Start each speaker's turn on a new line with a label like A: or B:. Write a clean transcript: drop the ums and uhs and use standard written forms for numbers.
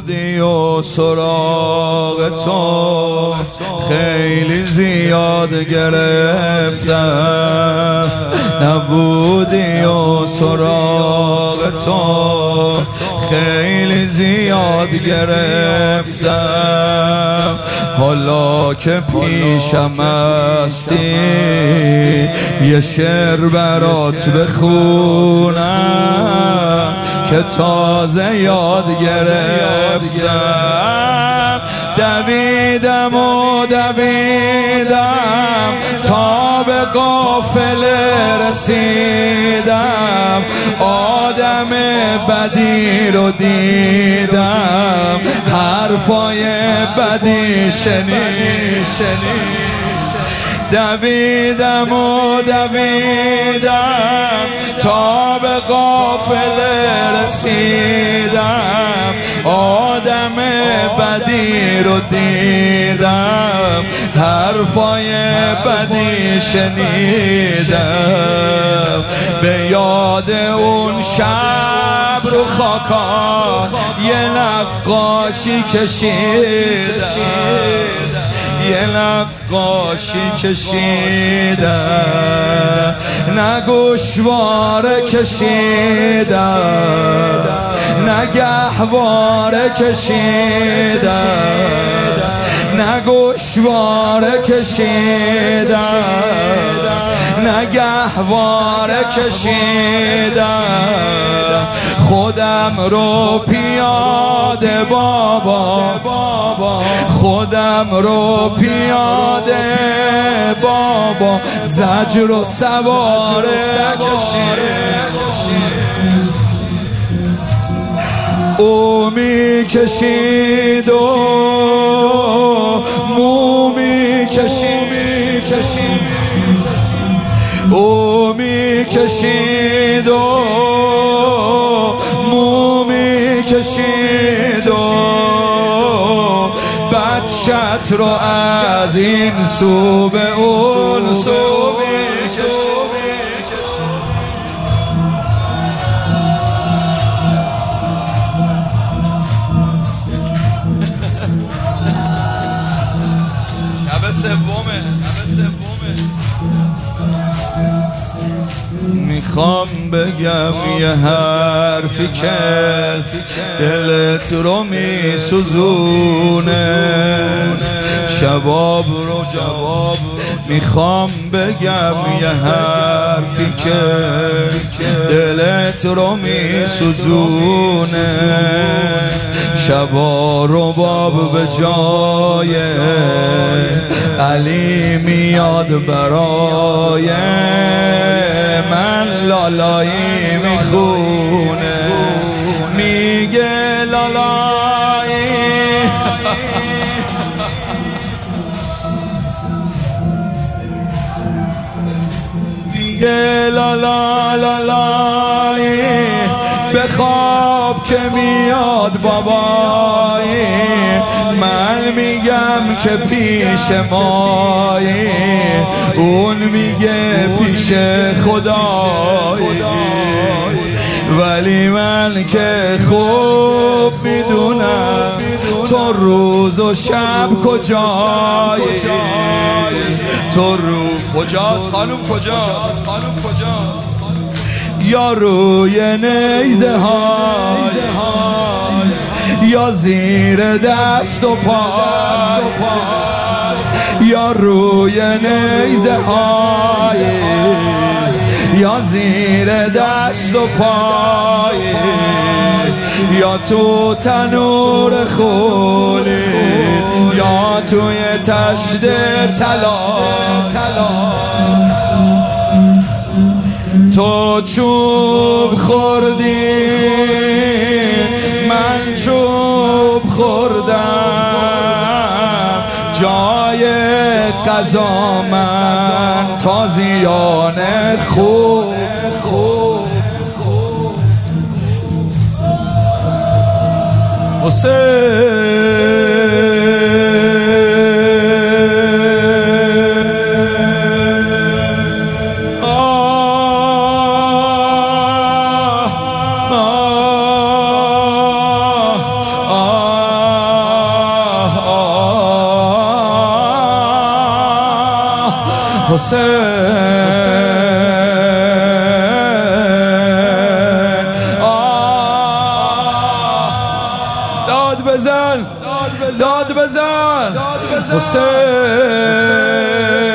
A: نبودی و سراغ تو خیلی زیاد گرفتم، نبودی و سراغ تو خیلی زیاد گرفتم. حالا که پیشم هستی یه شعر برات بخونم که تازه یاد گرفتم. دویدم و دویدم تا به قافله رسیدم، آدم بدی رو دیدم، حرفای بدی شنیدم. دویدم و دویدم تا به قافله رسیدم، آدم بدی رو دیدم، حرفای بدی شنیدم. به یاد اون شب رو خاکا یه نقاشی کشیدم، یه نقاشی کشیدم، نه گوشواره کشیدم، نه گهواره کشیدم، نه گوشواره کشیدم، نه گهواره کشیدم. خودم رو پیاده بابا، خودم رو پیاده بابا، زجر و سواره کشیدم. او می کشید و مو می کشید، او می کشید و مو می کشید و بچت رو از این سو به اون سو می کشید. میخوام بگم یه حرفی که دلت رو میسوزونه، شباب رو میخوام بگم یه حرفی که دلت رو میسوزونه. شبا رو باب به جای علی میاد برای من، لالایی میخونه، میگه لالایی میگه لالایی بخواب که میاد بابایی. من میگم که پیش مایی، اون میگه پیش خدایی. ولی من که خوب میدونم تو روز و شب کجایی. تو رو کجاست خانوم، کجاست یا روی نیزه های یا زیر دست و پای، یا روی نیزه های یا زیر دست و پای، یا تو تنور خولی یا توی تشت طلا. تو چوب خوردی من چوب خوردم، جای قضا من تازیانه خوب داد بزن حسین